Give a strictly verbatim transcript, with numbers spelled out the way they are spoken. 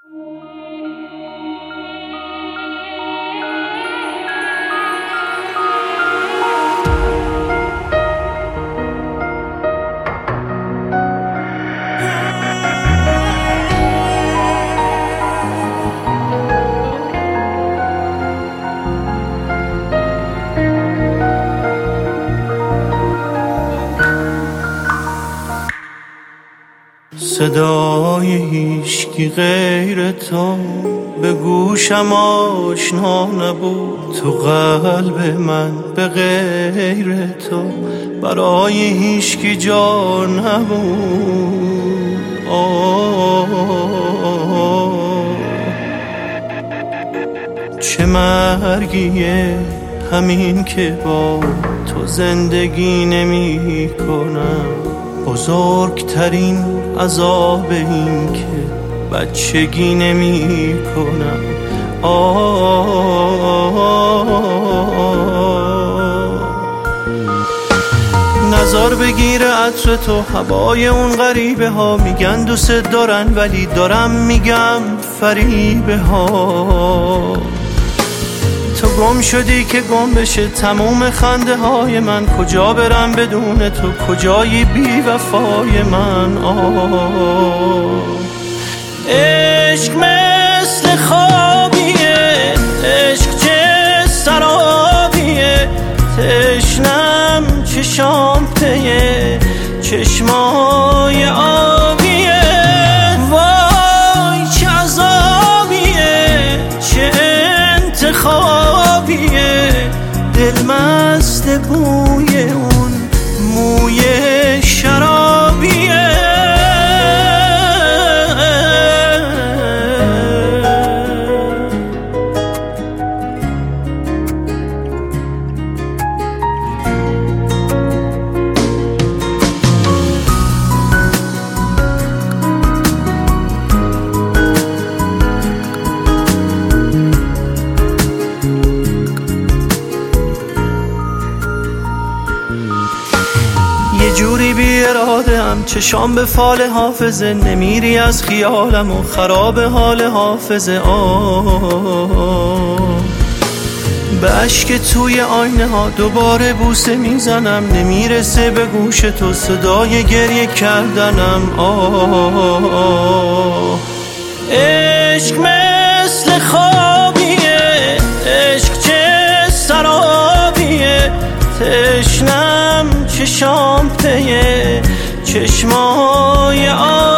صدای هیچکی غیر تو به گوشم آشنا نبود، تو قلب من به غیر تو برای هیچکی جا نبود. آه چه مرگیه همین که با تو زندگی نمی کنم، بزرگترین عذاب این که بچگی نمی کنم. نظر بگیره عطر تو، هوای اون غریبه ها، میگن دوست دارن ولی دارم میگم فریبه ها. تو گم شدی که گم بشه تموم خنده های من، کجا برم بدون تو، کجایی بی وفای من. آه عشق مثل خوابیه، عشق چه سرابیه، تشنم چشام پیه چشمای آبیه. وای چه عذابیه، چه انتخابیه، دل مست بوی اون موی شرابیه. یه جوری بی اراده هم چشام به فال حافظه، نمیری از خیالم و خراب حال حافظه. آه به عشق توی آینه ها دوباره بوسه میزنم، نمیرسه به گوش تو صدای گریه کردنم. آه عشق مثل خوابیه، عشق چه سرابیه، تشنم چشام پیه چشمای آب.